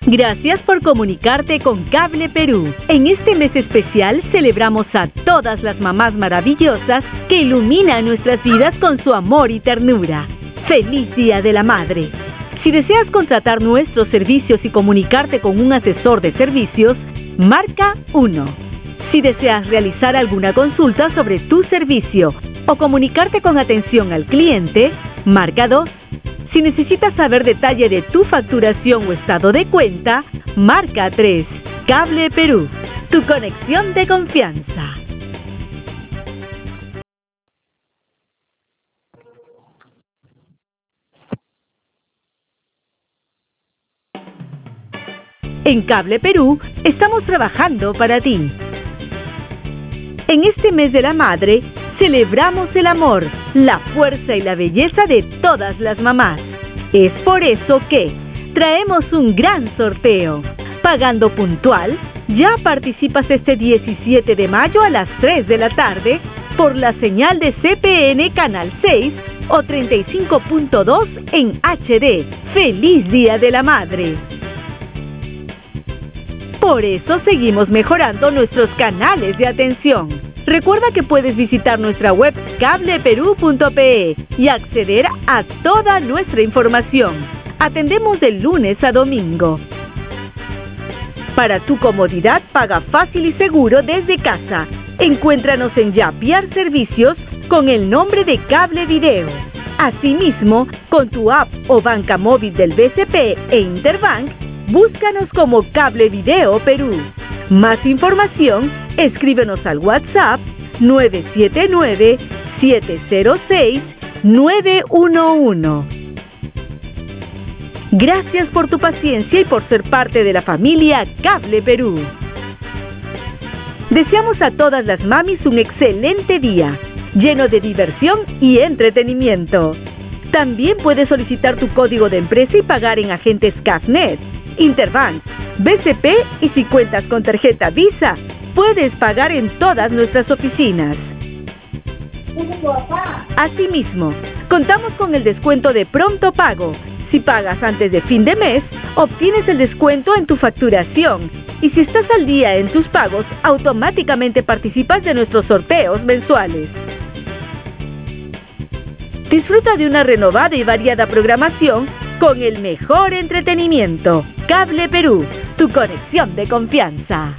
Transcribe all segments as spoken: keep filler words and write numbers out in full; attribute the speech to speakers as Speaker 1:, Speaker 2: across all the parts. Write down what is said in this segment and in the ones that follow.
Speaker 1: Gracias por comunicarte con Cable Perú. En este mes especial celebramos a todas las mamás maravillosas que iluminan nuestras vidas con su amor y ternura. ¡Feliz Día de la Madre! Si deseas contratar nuestros servicios y comunicarte con un asesor de servicios, marca uno. Si deseas realizar alguna consulta sobre tu servicio o comunicarte con atención al cliente, marca dos. Si necesitas saber detalle de tu facturación o estado de cuenta, marca tres. Cable Perú, tu conexión de confianza. En Cable Perú estamos trabajando para ti. En este mes de la madre, celebramos el amor, la fuerza y la belleza de todas las mamás. Es por eso que traemos un gran sorteo. Pagando puntual, ya participas este diecisiete de mayo a las tres de la tarde por la señal de C P N Canal seis o treinta y cinco punto dos en H D. ¡Feliz Día de la Madre! Por eso seguimos mejorando nuestros canales de atención. Recuerda que puedes visitar nuestra web cable perú punto pe y acceder a toda nuestra información. Atendemos de lunes a domingo. Para tu comodidad, paga fácil y seguro desde casa. Encuéntranos en Yapiar Servicios con el nombre de Cable Video. Asimismo, con tu app o banca móvil del B C P e Interbank, búscanos como Cable Video Perú. Más información, escríbenos al WhatsApp nueve siete nueve, siete cero seis, nueve uno uno. Gracias por tu paciencia y por ser parte de la familia Cable Perú. Deseamos a todas las mamis un excelente día, lleno de diversión y entretenimiento. También puedes solicitar tu código de empresa y pagar en agentes Cafnet, Interbank, B C P y si cuentas con tarjeta Visa, puedes pagar en todas nuestras oficinas. Asimismo, contamos con el descuento de pronto pago. Si pagas antes de fin de mes, obtienes el descuento en tu facturación. Y si estás al día en tus pagos, automáticamente participas de nuestros sorteos mensuales. Disfruta de una renovada y variada programación con el mejor entretenimiento. Cable Perú, tu conexión de confianza.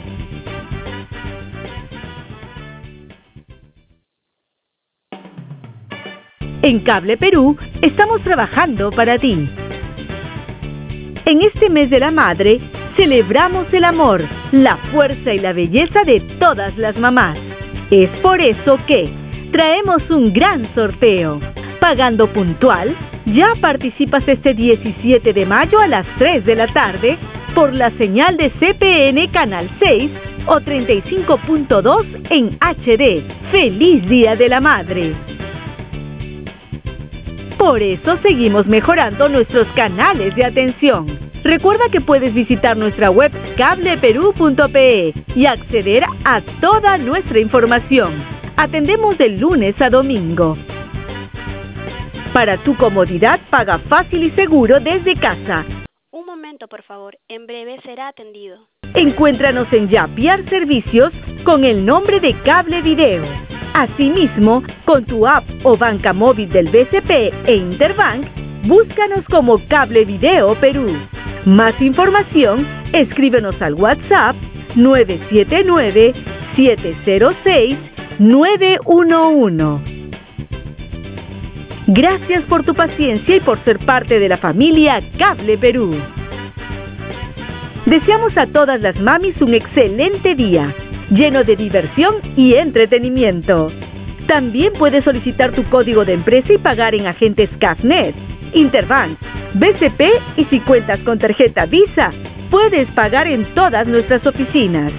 Speaker 1: En Cable Perú estamos trabajando para ti. En este mes de la madre, celebramos el amor, la fuerza y la belleza de todas las mamás. Es por eso que traemos un gran sorteo. Pagando puntual, ya participas este diecisiete de mayo a las tres de la tarde por la señal de C P N Canal seis o treinta y cinco punto dos en H D. ¡Feliz Día de la Madre! Por eso seguimos mejorando nuestros canales de atención. Recuerda que puedes visitar nuestra web cable perú punto pe y acceder a toda nuestra información. Atendemos de lunes a domingo. Para tu comodidad, paga fácil y seguro desde casa.
Speaker 2: Un momento, por favor. En breve será atendido.
Speaker 1: Encuéntranos en Yapiar Servicios con el nombre de Cable Video. Asimismo, con tu app o banca móvil del B C P e Interbank, búscanos como Cable Video Perú. Más información, escríbenos al WhatsApp nueve siete nueve, siete cero seis, nueve uno uno. Gracias por tu paciencia y por ser parte de la familia Cable Perú. Deseamos a todas las mamis un excelente día, lleno de diversión y entretenimiento. También puedes solicitar tu código de empresa y pagar en agentes Cafnet, Interbank, B C P y si cuentas con tarjeta Visa, puedes pagar en todas nuestras oficinas.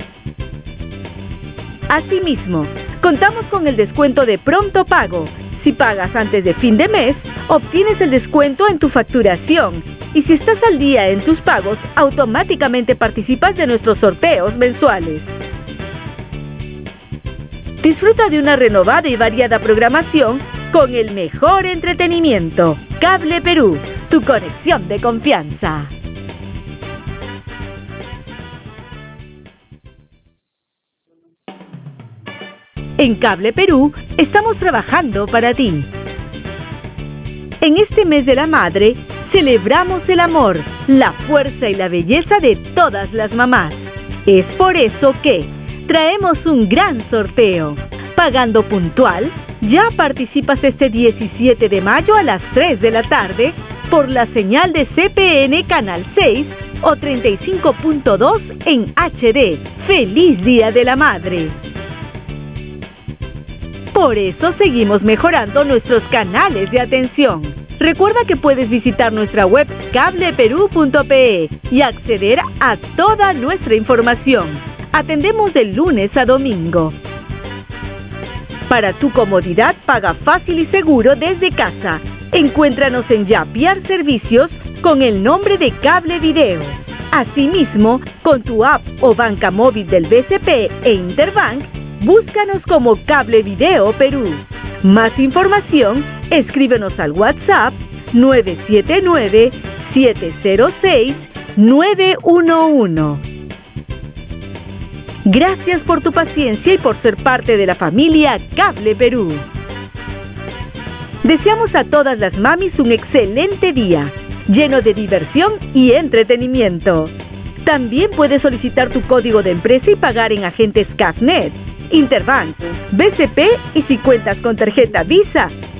Speaker 1: Asimismo, contamos con el descuento de pronto pago. Si pagas antes de fin de mes, obtienes el descuento en tu facturación. Y si estás al día en tus pagos, automáticamente participas de nuestros sorteos mensuales. Disfruta de una renovada y variada programación con el mejor entretenimiento. Cable Perú, tu conexión de confianza. En Cable Perú estamos trabajando para ti. En este mes de la madre, celebramos el amor, la fuerza y la belleza de todas las mamás. Es por eso que traemos un gran sorteo. Pagando puntual, ya participas este diecisiete de mayo a las tres de la tarde por la señal de C P N Canal seis o treinta y cinco punto dos en H D. ¡Feliz Día de la Madre! Por eso seguimos mejorando nuestros canales de atención. Recuerda que puedes visitar nuestra web cable perú punto pe y acceder a toda nuestra información. Atendemos de lunes a domingo. Para tu comodidad, paga fácil y seguro desde casa. Encuéntranos en Yapiar Servicios con el nombre de Cable Video. Asimismo, con tu app o banca móvil del B C P e Interbank, búscanos como Cable Video Perú. Más información, escríbenos al WhatsApp nueve siete nueve, siete cero seis, nueve uno uno. Gracias por tu paciencia y por ser parte de la familia Cable Perú. Deseamos a todas las mamis un excelente día, lleno de diversión y entretenimiento. También puedes solicitar tu código de empresa y pagar en agentes Cafnet, Interbank, B C P y si cuentas con tarjeta Visa,